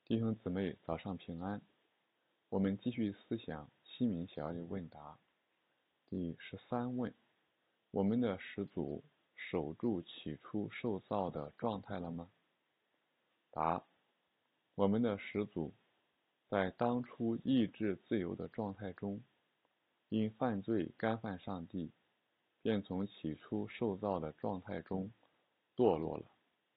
弟兄姊妹，早上平安。我们继续思想西敏小儿问答第13问：我们的始祖守住起初受造的状态了吗？答：我们的始祖在当初意志自由的状态中，因犯罪干犯上帝，便从起初受造的状态中堕落了。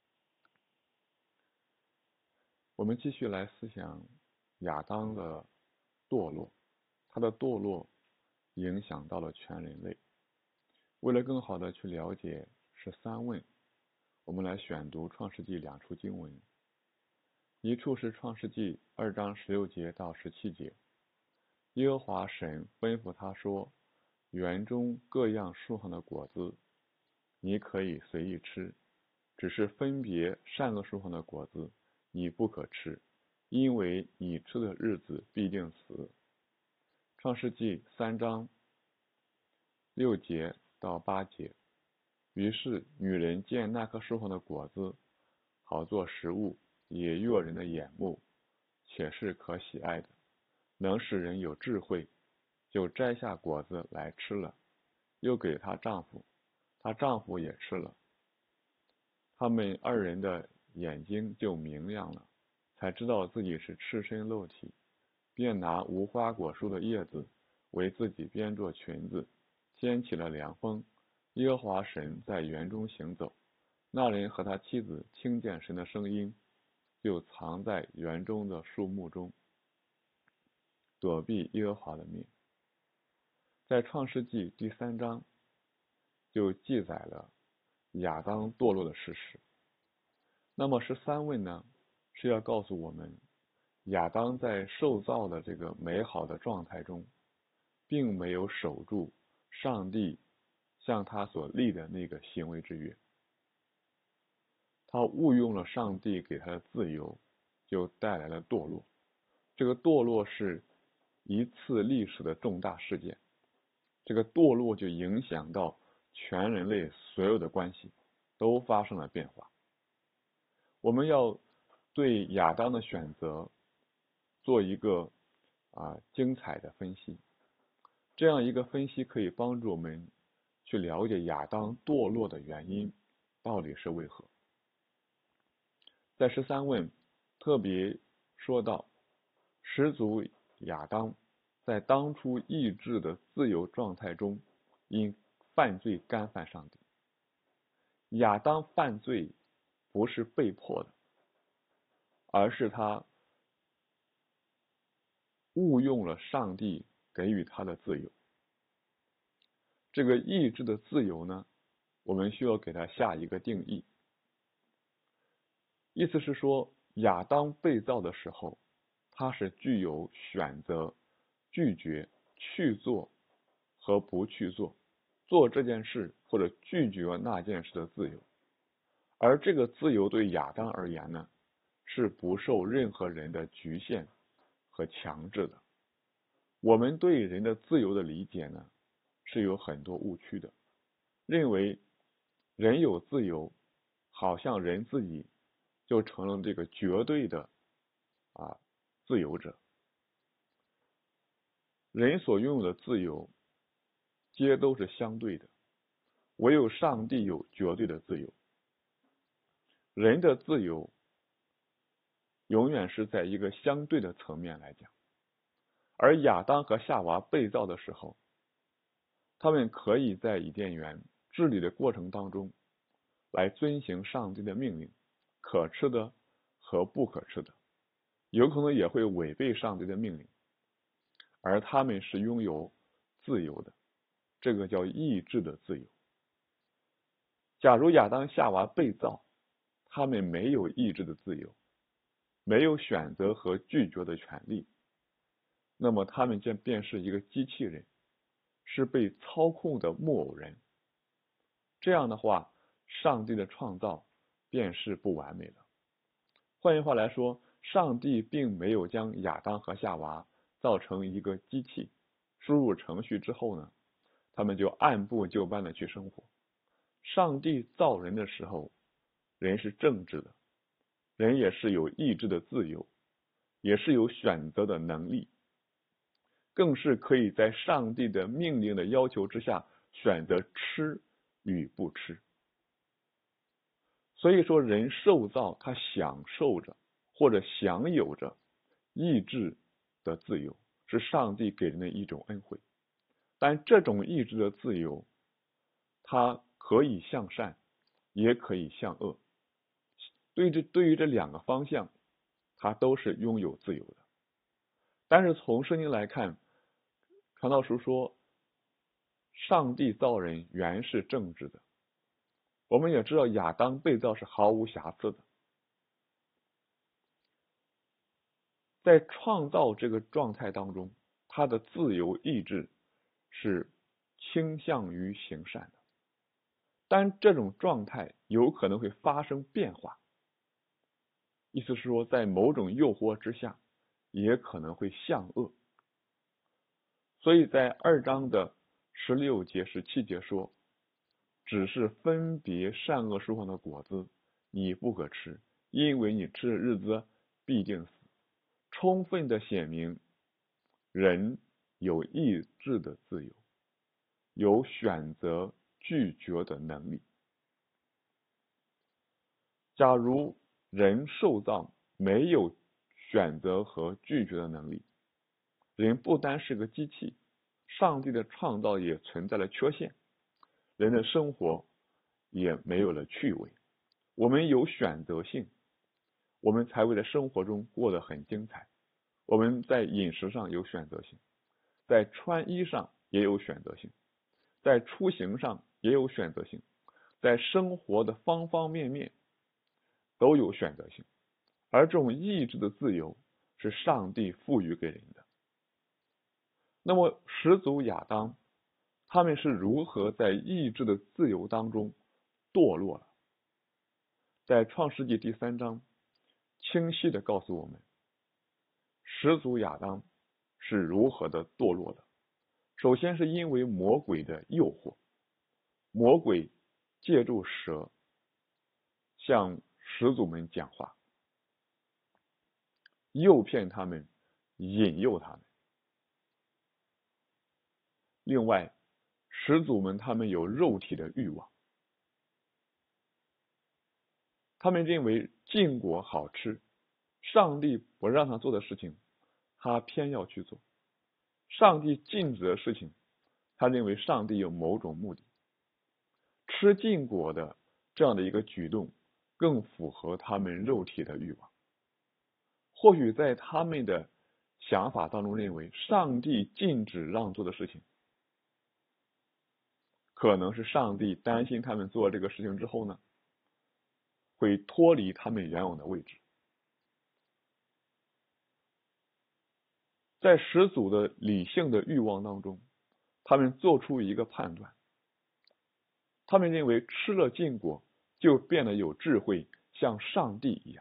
我们继续来思想亚当的堕落，他的堕落影响到了全人类。为了更好的去了解13问，我们来选读创世纪2处经文。一处是创世纪2章16节到17节，耶和华神吩咐他说，园中各样树上的果子你可以随意吃，只是分别善恶树上的果子你不可吃，因为你吃的日子必定死。创世纪3章6节到8节，于是女人见那棵树上的果子好做食物，也悦人的眼目，且是可喜爱的，能使人有智慧，就摘下果子来吃了，又给她丈夫，她丈夫也吃了。他们二人的眼睛就明亮了，才知道自己是赤身露体，便拿无花果树的叶子为自己编做裙子。天起了凉风，耶和华神在园中行走，那人和他妻子听见神的声音，就藏在园中的树木中，躲避耶和华的面。在创世纪第3章就记载了亚当堕落的事实。那么13问呢，是要告诉我们，亚当在受造的这个美好的状态中，并没有守住上帝向他所立的那个行为之约。他误用了上帝给他的自由，就带来了堕落。这个堕落是一次历史的重大事件，这个堕落就影响到全人类所有的关系都发生了变化。我们要对亚当的选择做一个精彩的分析，这样一个分析可以帮助我们去了解亚当堕落的原因到底是为何。在13问特别说到，始祖亚当在当初意志的自由状态中，因犯罪干犯上帝。亚当犯罪不是被迫的，而是他误用了上帝给予他的自由。这个意志的自由呢，我们需要给它下一个定义。意思是说，亚当被造的时候，他是具有选择、拒绝、去做和不去做，做这件事或者拒绝那件事的自由。而这个自由对亚当而言呢，是不受任何人的局限和强制的。我们对人的自由的理解呢，是有很多误区的，认为人有自由，好像人自己就成了这个绝对的自由者。人所拥有的自由皆都是相对的，唯有上帝有绝对的自由。人的自由永远是在一个相对的层面来讲，而亚当和夏娃被造的时候，他们可以在伊甸园治理的过程当中来遵行上帝的命令，可吃的和不可吃的，有可能也会违背上帝的命令，而他们是拥有自由的，这个叫意志的自由。假如亚当夏娃被造，他们没有意志的自由，没有选择和拒绝的权利，那么他们便是一个机器人，是被操控的木偶人。这样的话，上帝的创造便是不完美的。换句话来说，上帝并没有将亚当和夏娃造成一个机器，输入程序之后呢，他们就按部就班的去生活。上帝造人的时候，人是正直的，人也是有意志的自由， 也是有选择的能力，更是可以在上帝的命令的要求之下选择吃与不吃。所以说，人受造他享受着或者享有着意志的自由，是上帝给人的一种恩惠。但这种意志的自由，它可以向善，也可以向恶。对于这两个方向，它都是拥有自由的。但是从圣经来看，传道书说，上帝造人原是正直的。我们也知道亚当被造是毫无瑕疵的。在创造这个状态当中，他的自由意志是倾向于行善的，但这种状态有可能会发生变化，意思是说，在某种诱惑之下，也可能会向恶。所以在2章的16节、17节说，只是分别善恶树上的果子，你不可吃，因为你吃的日子必定死。充分的显明人有意志的自由，有选择拒绝的能力。假如人受造没有选择和拒绝的能力，人不单是个机器，上帝的创造也存在了缺陷，人的生活也没有了趣味。我们有选择性，我们才会在生活中过得很精彩。我们在饮食上有选择性，在穿衣上也有选择性，在出行上也有选择性，在生活的方方面面都有选择性。而这种意志的自由是上帝赋予给人的。那么始祖亚当他们是如何在意志的自由当中堕落了？在创世纪第3章清晰地告诉我们，始祖亚当是如何的堕落的。首先是因为魔鬼的诱惑，魔鬼借助蛇向始祖们讲话，诱骗他们，引诱他们。另外，始祖们他们有肉体的欲望，他们认为禁果好吃，上帝不让他做的事情，他偏要去做；上帝禁止的事情，他认为上帝有某种目的。吃禁果的这样的一个举动，更符合他们肉体的欲望。或许在他们的想法当中认为，上帝禁止让做的事情，可能是上帝担心他们做这个事情之后呢，会脱离他们原有的位置。在始祖的理性的欲望当中，他们做出一个判断，他们认为吃了禁果就变得有智慧，像上帝一样。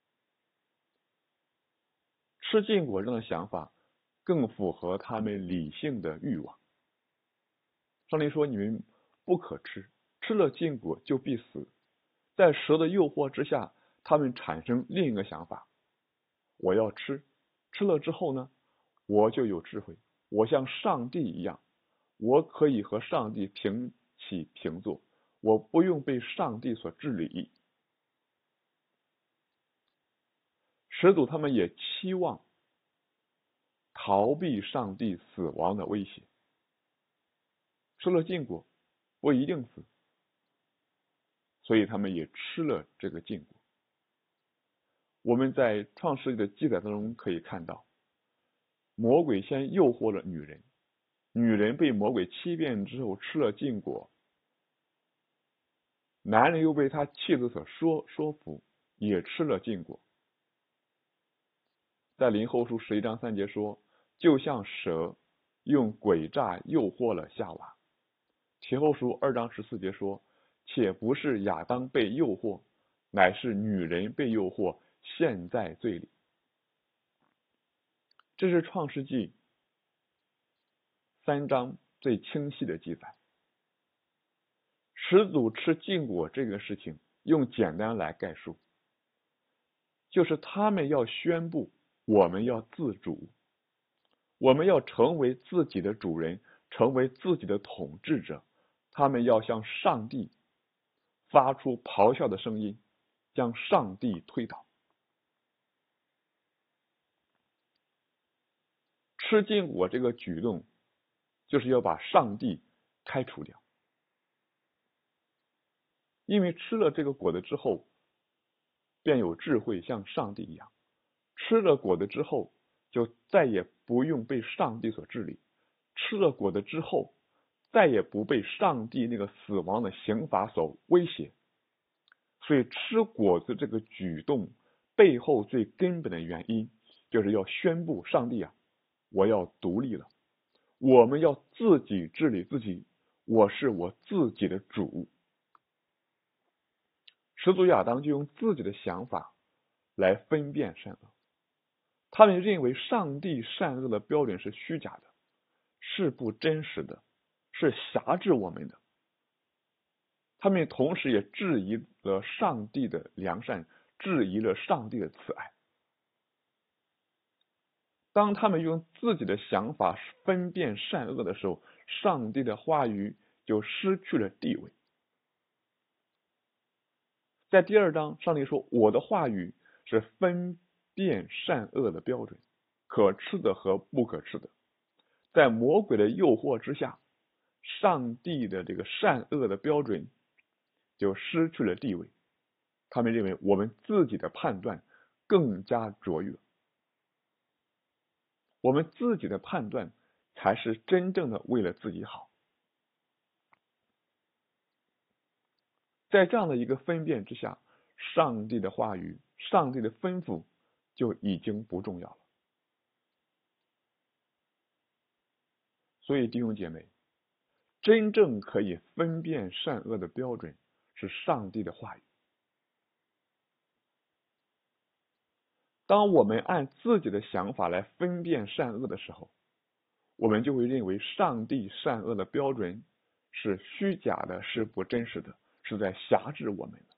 吃禁果这样的想法更符合他们理性的欲望。上帝说，你们不可吃，吃了禁果就必死。在蛇的诱惑之下，他们产生另一个想法，我要吃，吃了之后呢，我就有智慧，我像上帝一样，我可以和上帝平起平坐，我不用被上帝所治理。始祖他们也期望逃避上帝死亡的威胁，吃了禁果不一定死，所以他们也吃了这个禁果。我们在创世纪的记载当中可以看到，魔鬼先诱惑了女人，女人被魔鬼欺骗之后吃了禁果，男人又被他妻子所说服，也吃了禁果。在林后书11章3节说，就像蛇用诡诈诱惑了夏娃。提后书2章14节说，且不是亚当被诱惑，乃是女人被诱惑，陷在罪里。这是创世纪3章最清晰的记载。始祖吃禁果这个事情，用简单来概述，就是他们要宣布我们要自主，我们要成为自己的主人，成为自己的统治者。他们要向上帝发出咆哮的声音，将上帝推倒。吃禁果这个举动，就是要把上帝开除掉。因为吃了这个果子之后，便有智慧，像上帝一样。吃了果子之后，就再也不用被上帝所治理。吃了果子之后，再也不被上帝那个死亡的刑罚所威胁。所以吃果子这个举动背后最根本的原因，就是要宣布上帝啊，我要独立了，我们要自己治理自己，我是我自己的主。始祖亚当就用自己的想法来分辨善恶，他们认为上帝善恶的标准是虚假的，是不真实的，是辖制我们的。他们同时也质疑了上帝的良善，质疑了上帝的慈爱。当他们用自己的想法分辨善恶的时候，上帝的话语就失去了地位。在第2章，上帝说，我的话语是分辨善恶的标准，可吃的和不可吃的。在魔鬼的诱惑之下，上帝的这个善恶的标准就失去了地位。他们认为我们自己的判断更加卓越，我们自己的判断才是真正的为了自己好。在这样的一个分辨之下，上帝的话语，上帝的吩咐就已经不重要了。所以弟兄姐妹，真正可以分辨善恶的标准是上帝的话语。当我们按自己的想法来分辨善恶的时候，我们就会认为上帝善恶的标准是虚假的，是不真实的，是在辖制我们的。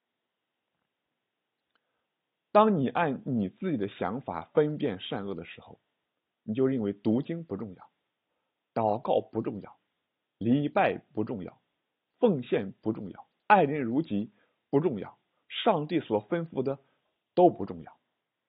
当你按你自己的想法分辨善恶的时候，你就认为读经不重要，祷告不重要，礼拜不重要，奉献不重要，爱人如己不重要，上帝所吩咐的都不重要。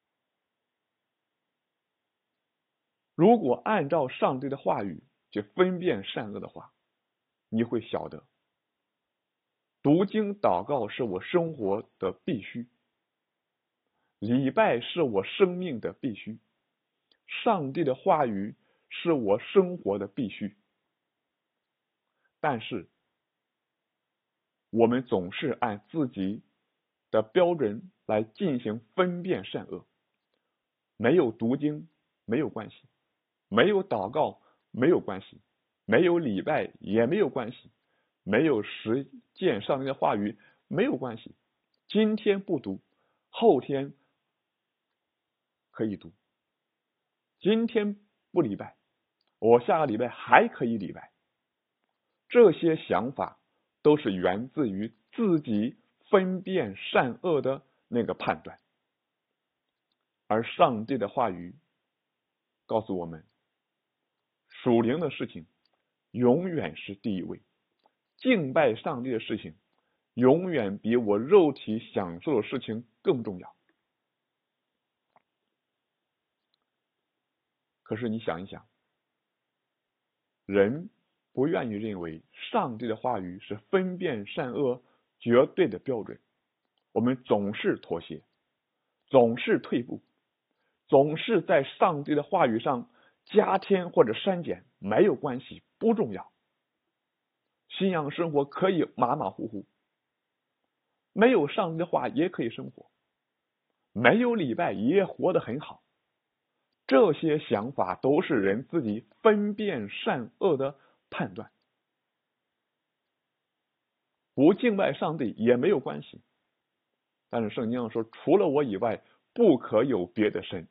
如果按照上帝的话语去分辨善恶的话，你会晓得，读经祷告是我生活的必须，礼拜是我生命的必须，上帝的话语是我生活的必须。但是我们总是按自己的标准来进行分辨善恶，没有读经没有关系，没有祷告没有关系，没有礼拜也没有关系，没有实践上帝的话语没有关系。今天不读，后天可以读；今天不礼拜，我下个礼拜还可以礼拜。这些想法都是源自于自己分辨善恶的那个判断，而上帝的话语告诉我们，属灵的事情永远是第一位，敬拜上帝的事情永远比我肉体享受的事情更重要。可是你想一想，人不愿意认为上帝的话语是分辨善恶绝对的标准，我们总是妥协，总是退步，总是在上帝的话语上加添或者删减，没有关系，不重要。信仰生活可以马马虎虎，没有上帝的话也可以生活，没有礼拜也活得很好。这些想法都是人自己分辨善恶的判断。不敬拜上帝也没有关系，但是圣经上说，除了我以外不可有别的神。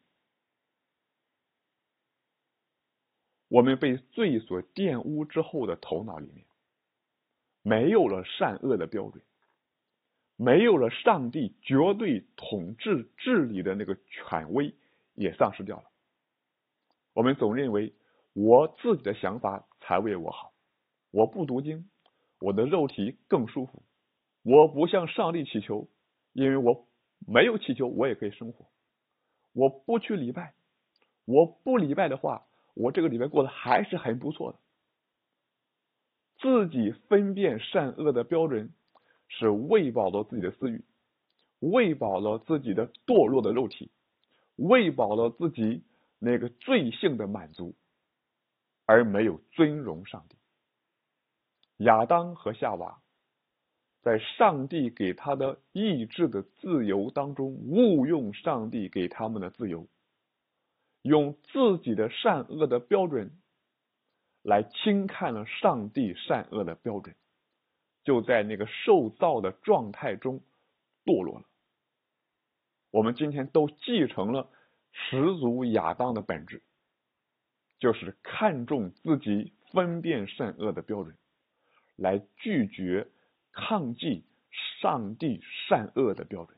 我们被罪所玷污之后的头脑里面没有了善恶的标准，没有了上帝绝对统治治理的那个权威， 也丧失掉了。我们总认为我自己的想法才为我好，我不读经，我的肉体更舒服，我不向上帝祈求，因为我没有祈求我也可以生活，我不去礼拜，我不礼拜的话，我这个礼拜过得还是很不错的。自己分辨善恶的标准是喂饱了自己的私欲，喂饱了自己的堕落的肉体，喂饱了自己那个罪性的满足，而没有尊荣上帝。亚当和夏娃在上帝给他的意志的自由当中，误用上帝给他们的自由，用自己的善恶的标准来轻看了上帝善恶的标准，就在那个受造的状态中堕落了。我们今天都继承了始祖亚当的本质，就是看重自己分辨善恶的标准，来拒绝抗拒上帝善恶的标准。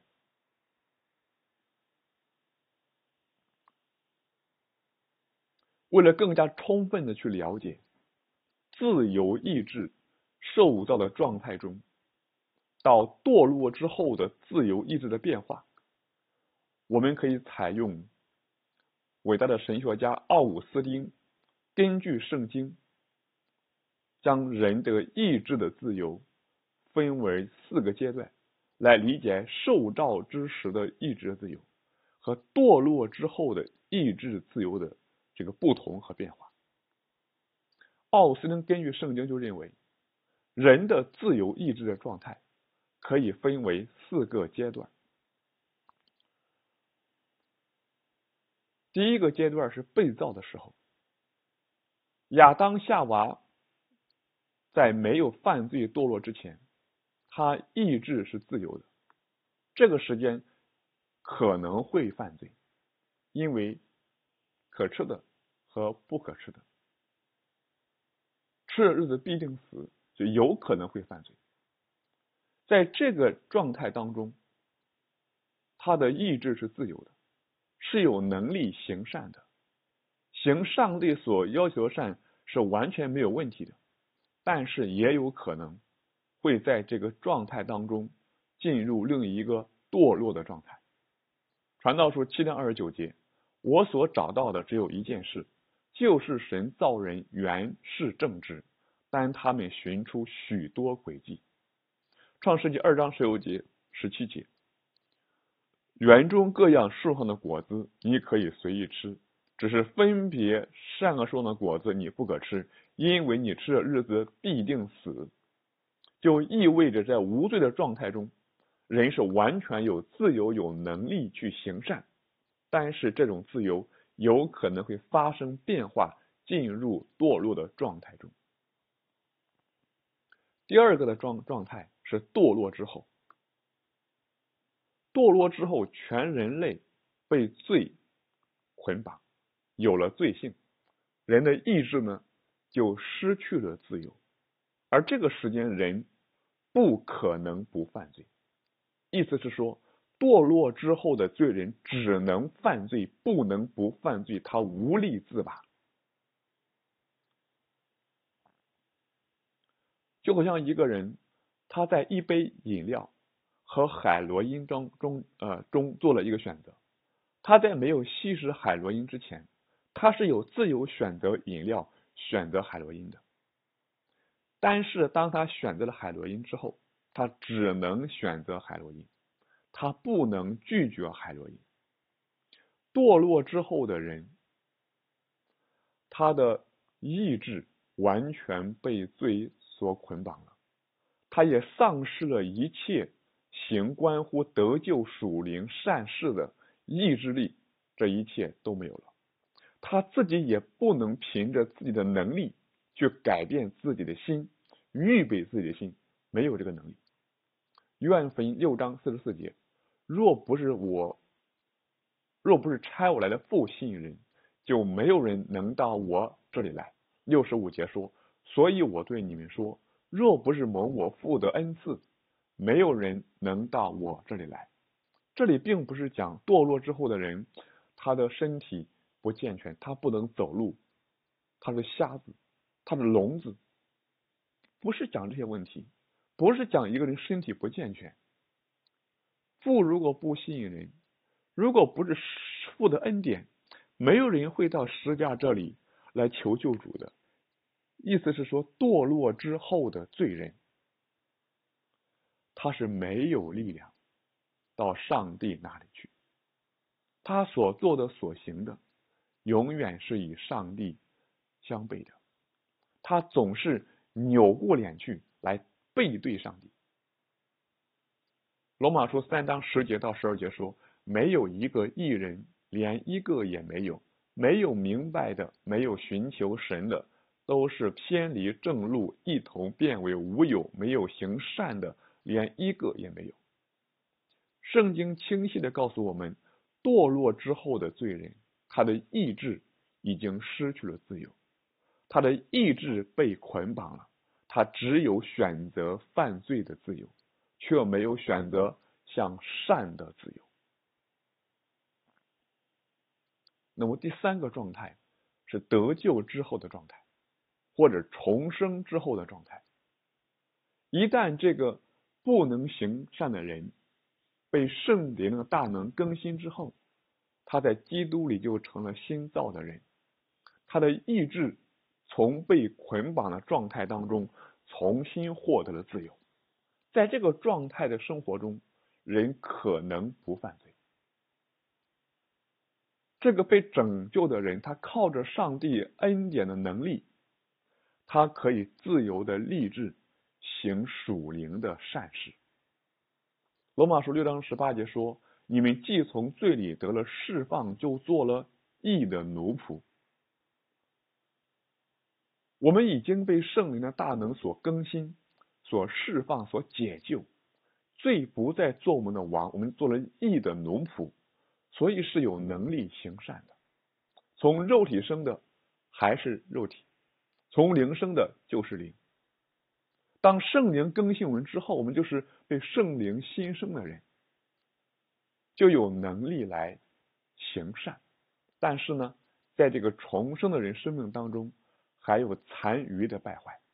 为了更加充分的去了解自由意志受造的状态中到堕落之后的自由意志的变化，我们可以采用伟大的神学家奥古斯丁根据圣经将人的意志的自由分为4个阶段，来理解受造之时的意志自由和堕落之后的意志自由的这个不同和变化。奥斯丁根据圣经就认为，人的自由意志的状态可以分为4个阶段。第一个阶段是被造的时候，亚当夏娃在没有犯罪堕落之前，他意志是自由的，这个时间可能会犯罪，因为可吃的和不可吃的，吃的日子必定死，就有可能会犯罪。在这个状态当中，他的意志是自由的，是有能力行善的，行上帝所要求的善是完全没有问题的，但是也有可能会在这个状态当中进入另一个堕落的状态。传道书7章29节，我所找到的只有一件事，就是神造人原是正直，但他们寻出许多诡计。创世纪2章16节17节，园中各样树上的果子你可以随意吃，只是分别善恶树上的果子你不可吃，因为你吃的日子必定死。就意味着在无罪的状态中，人是完全有自由有能力去行善，但是这种自由有可能会发生变化，进入堕落的状态中。第二个的状态是堕落之后，堕落之后全人类被罪捆绑，有了罪性，人的意志呢就失去了自由，而这个时间人不可能不犯罪，意思是说堕落之后的罪人只能犯罪，不能不犯罪，他无力自拔。就好像一个人他在一杯饮料和海洛因中做了一个选择，他在没有吸食海洛因之前，他是有自由选择饮料选择海洛因的，但是当他选择了海洛因之后，他只能选择海洛因，他不能拒绝海洛因。堕落之后的人，他的意志完全被罪所捆绑了，他也丧失了一切行关乎得救属灵善事的意志力，这一切都没有了。他自己也不能凭着自己的能力去改变自己的心，预备自己的心，没有这个能力。约翰福音6章44节，若不是差我来的父吸引人，就没有人能到我这里来。65节说，所以我对你们说，若不是蒙我父的恩赐，没有人能到我这里来。这里并不是讲堕落之后的人他的身体不健全，他不能走路，他是瞎子，他是聋子，不是讲这些问题，不是讲一个人身体不健全。父如果不吸引人，如果不是父的恩典，没有人会到十架这里来求救主的。意思是说，堕落之后的罪人，他是没有力量到上帝那里去，他所做的所行的永远是与上帝相悖的，他总是扭过脸去来背对上帝。罗马书3章10节到12节说，没有一个义人，连一个也没有，没有明白的，没有寻求神的，都是偏离正路，一同变为无有，没有行善的，连一个也没有。圣经清晰地告诉我们，堕落之后的罪人，他的意志已经失去了自由，他的意志被捆绑了，他只有选择犯罪的自由，却没有选择向善的自由。那么第三个状态是得救之后的状态，或者重生之后的状态。一旦这个不能行善的人被圣灵的大能更新之后，他在基督里就成了新造的人，他的意志从被捆绑的状态当中重新获得了自由。在这个状态的生活中，人可能不犯罪。这个被拯救的人，他靠着上帝恩典的能力，他可以自由的立志行属灵的善事。罗马书6章18节说，你们既从罪里得了释放，就做了义的奴仆。我们已经被圣灵的大能所更新，所释放，所解救，罪不再做我们的王，我们做了义的奴仆，所以是有能力行善的。从肉体生的还是肉体，从灵生的就是灵。当圣灵更新我们之后，我们就是被圣灵新生的人，就有能力来行善。但是呢，在这个重生的人生命当中，还有残余的败坏，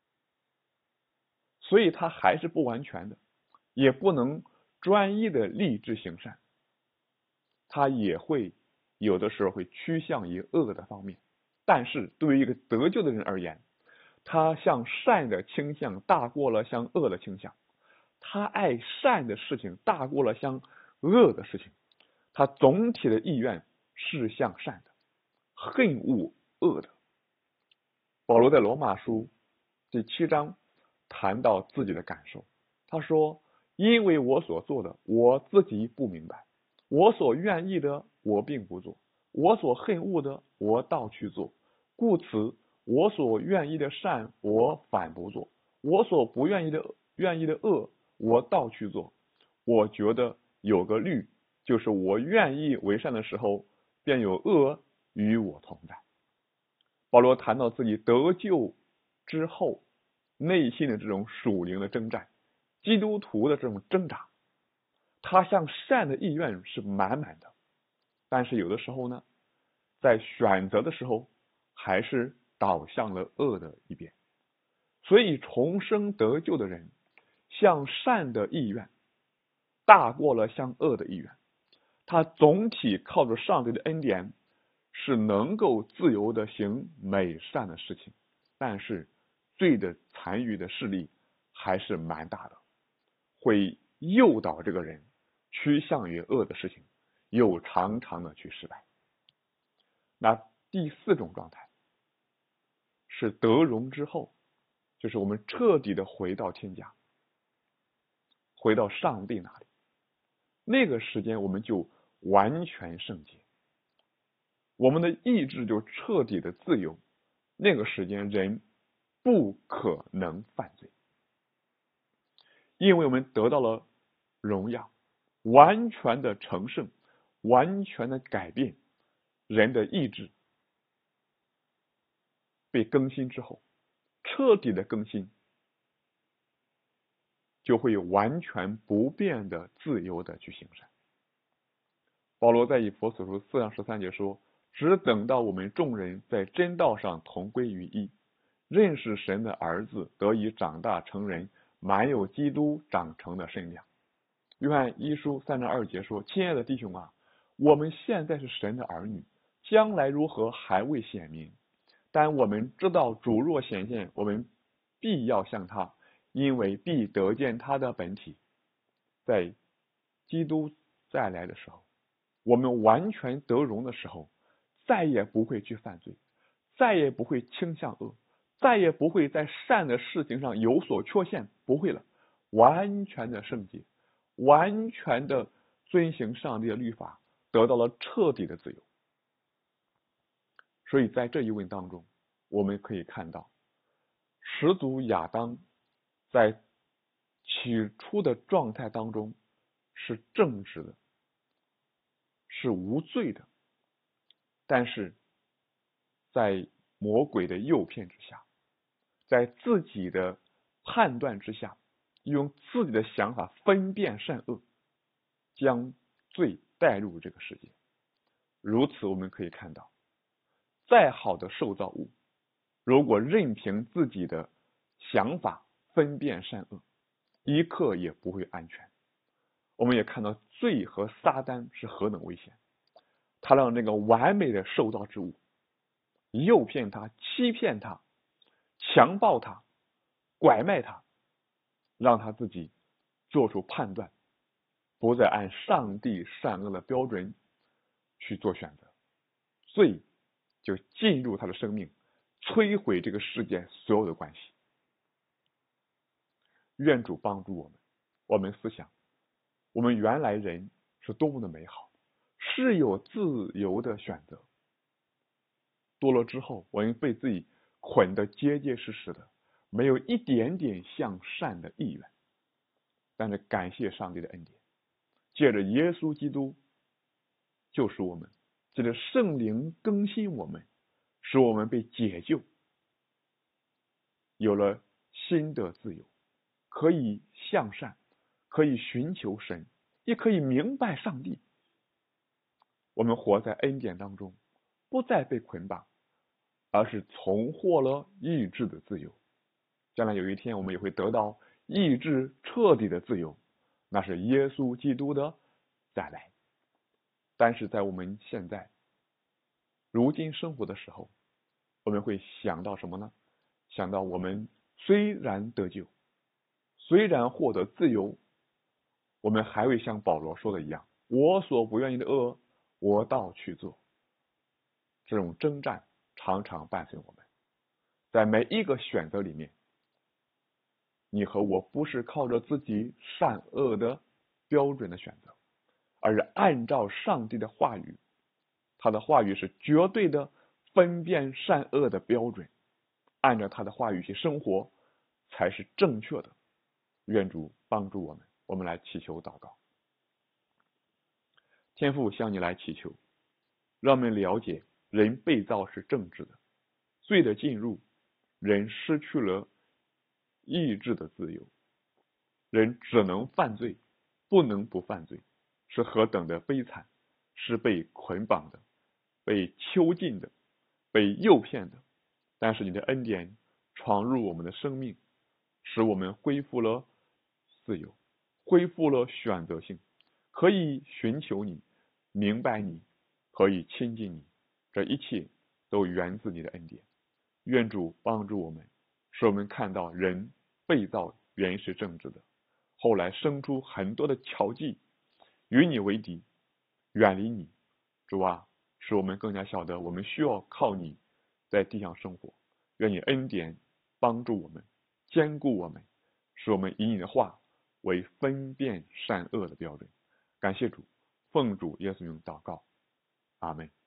所以他还是不完全的，也不能专一的立志行善，他也会有的时候会趋向于恶的方面。但是对于一个得救的人而言，他向善的倾向大过了向恶的倾向，他爱善的事情大过了向恶的事情，他总体的意愿是向善的，恨恶恶的。保罗在罗马书第7章谈到自己的感受，他说，因为我所做的我自己不明白，我所愿意的我并不做，我所恨恶的我倒去做，故此我所愿意的善我反不做，我所不愿意的恶我倒去做。我觉得有个律，就是我愿意为善的时候，便有恶与我同在。保罗谈到自己得救之后内心的这种属灵的征战，基督徒的这种挣扎，他向善的意愿是满满的，但是有的时候呢，在选择的时候还是倒向了恶的一边。所以重生得救的人，向善的意愿大过了向恶的意愿，他总体靠着上帝的恩典是能够自由的行美善的事情，但是罪的残余的势力还是蛮大的，会诱导这个人趋向于恶的事情，又常常的去失败。那第4种状态是得荣之后，就是我们彻底的回到天家，回到上帝那里，那个时间我们就完全圣洁，我们的意志就彻底的自由，那个时间人不可能犯罪，因为我们得到了荣耀，完全的成圣，完全的改变。人的意志被更新之后，彻底的更新，就会有完全不变的自由的去行善。 保罗在以弗所书4章13节说，只等到我们众人在真道上同归于一，认识神的儿子，得以长大成人，满有基督长成的身量。约翰一书3章2节说，亲爱的弟兄啊，我们现在是神的儿女，将来如何还未显明，但我们知道主若显现，我们必要像他，因为必得见他的本体。在基督再来的时候，我们完全得荣的时候，再也不会去犯罪，再也不会倾向恶，再也不会在善的事情上有所缺陷，不会了，完全的圣洁，完全的遵行上帝的律法，得到了彻底的自由。所以在这一问当中，我们可以看到始祖亚当在起初的状态当中是正直的，是无罪的，但是在魔鬼的诱骗之下，在自己的判断之下，用自己的想法分辨善恶，将罪带入这个世界。如此我们可以看到，再好的受造物，如果任凭自己的想法分辨善恶，一刻也不会安全。我们也看到罪和撒旦是何等危险，他让那个完美的受造之物诱骗他，欺骗他，强暴他，拐卖他，让他自己做出判断，不再按上帝善恶的标准去做选择，罪就进入他的生命，摧毁这个世界所有的关系。愿主帮助我们，我们思想，我们原来人是多么的美好，是有自由的选择。堕落之后，我们被自己捆得结结实实的，没有一点点向善的意愿。但是感谢上帝的恩典，借着耶稣基督救赎我们，借着圣灵更新我们，使我们被解救，有了新的自由，可以向善，可以寻求神，也可以明白上帝。我们活在恩典当中，不再被捆绑，而是重获了意志的自由。将来有一天，我们也会得到意志彻底的自由，那是耶稣基督的再来。但是在我们现在如今生活的时候，我们会想到什么呢？想到我们虽然得救，虽然获得自由，我们还会像保罗说的一样，我所不愿意的恶，我倒去做。这种征战常常伴随我们，在每一个选择里面，你和我不是靠着自己善恶的标准的选择，而是按照上帝的话语，他的话语是绝对的分辨善恶的标准，按照他的话语去生活才是正确的。愿主帮助我们，我们来祈求祷告。天父，向你来祈求，让我们了解人被造是正直的，罪的进入，人失去了意志的自由，人只能犯罪，不能不犯罪，是何等的悲惨，是被捆绑的，被囚禁的，被诱骗的。但是你的恩典闯入我们的生命，使我们恢复了自由，恢复了选择性，可以寻求你，明白你，可以亲近你。这一切都源自你的恩典。愿主帮助我们，使我们看到人被造原是正直的，后来生出很多的巧计，与你为敌，远离你。主啊，使我们更加晓得我们需要靠你在地上生活。愿你恩典帮助我们，坚固我们，使我们以你的话为分辨善恶的标准。感谢主，奉主耶稣名祷告，阿们。